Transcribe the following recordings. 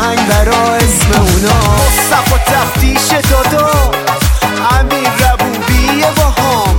آهنگ برا اسم اونا. مصطفی تفتیش دادا، امیر ربوبی باهام.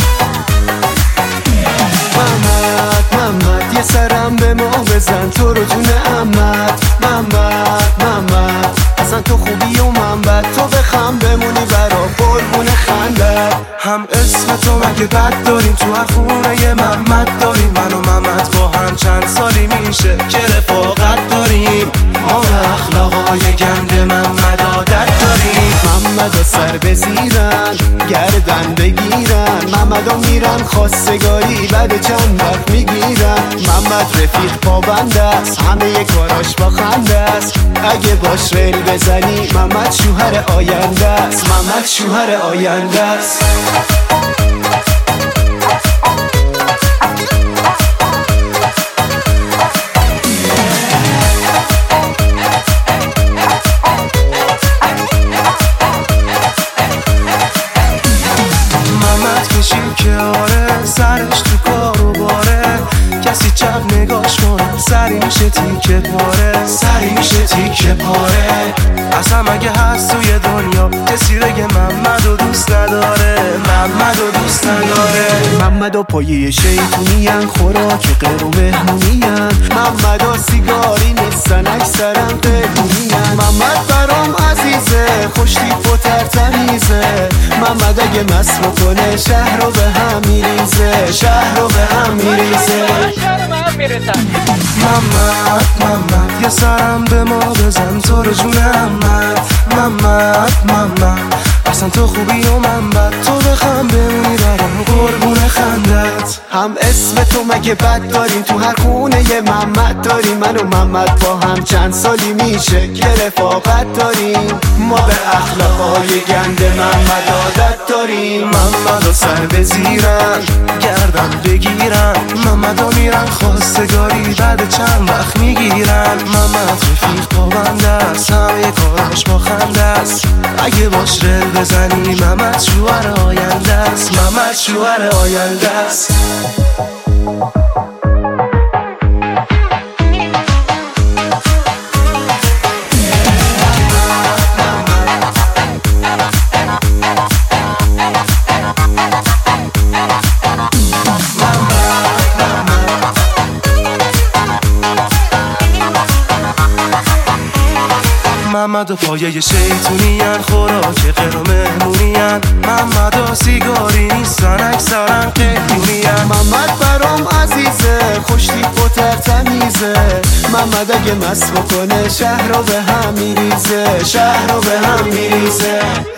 محمد یه سرم به ما بزن، تو رو جون عمت. محمد اصلا تو خوبی و من بد، تو بخم بمونی برا قربون خندت. هم اسم تو مگه بد داریم؟ تو هر خونه یه محمد داریم. من و محمد با هم چند سالی میشه که رفاقت داریم. ما به اخلاقای گند محمد عادت داریم. محمد سر بزیرن، گردن بگیرن. محمد میرن خواستگاری، بعد چند وقت میگیرن. محمد رفیق پابند است، همه کاراش با خنده است. اگه باش ریل بزنی محمد شوهر آینده است. محمد شوهر آینده است. که آره سرش تو کارو باره، کسی چپ نگاش کنه سری میشه تیکه پاره. سری میشه تیکه پاره. اصلا مگه هست توی دنیا کسی بگه محمدو دوست نداره؟ محمدو دوست نداره. محمد و پایه شیطونین، خوراک غیر و مهمونین. محمد و سیگاری نیستن، اکثرا قیدونین. محمد برام عزیزه، خوش تیپ و ترتمیزه. محمد اگه مست بکنه شهر رو به هم میریزه. شهر رو به هم میریزه. محمد یه سرم به ما بزن، تو رو جون عمت. محمد اصلا تو خوبی و من بد، تو بخم بمونی برام قربون خندت. هم اسم تو مگه بد داریم؟ تو هر خونه یه محمد داریم. من و محمد با هم چند سالی میشه که رفاقت داریم. ما به اخلاقای گند محمد عادت داریم. محمدو سر بزیرن، گردن بگیرن. محمدو میرن خواستگاری، بعد چند وقت میگیرن. محمد رفیق پابنده است، همه کاراش با خنده است. اگه باش رل بزنی محمد شوهر آینده است. محمد شوهر آینده است. محمد و پایه شیطونین، خوراک غیر و مهمونین. محمد و سیگاری نیستن، اکثرا قیدونین. محمد برام عزیزه، خوش تیپ و ترتمیزه. محمد اگه مست بکنه شهر رو به هم میریزه. شهر رو به هم میریزه.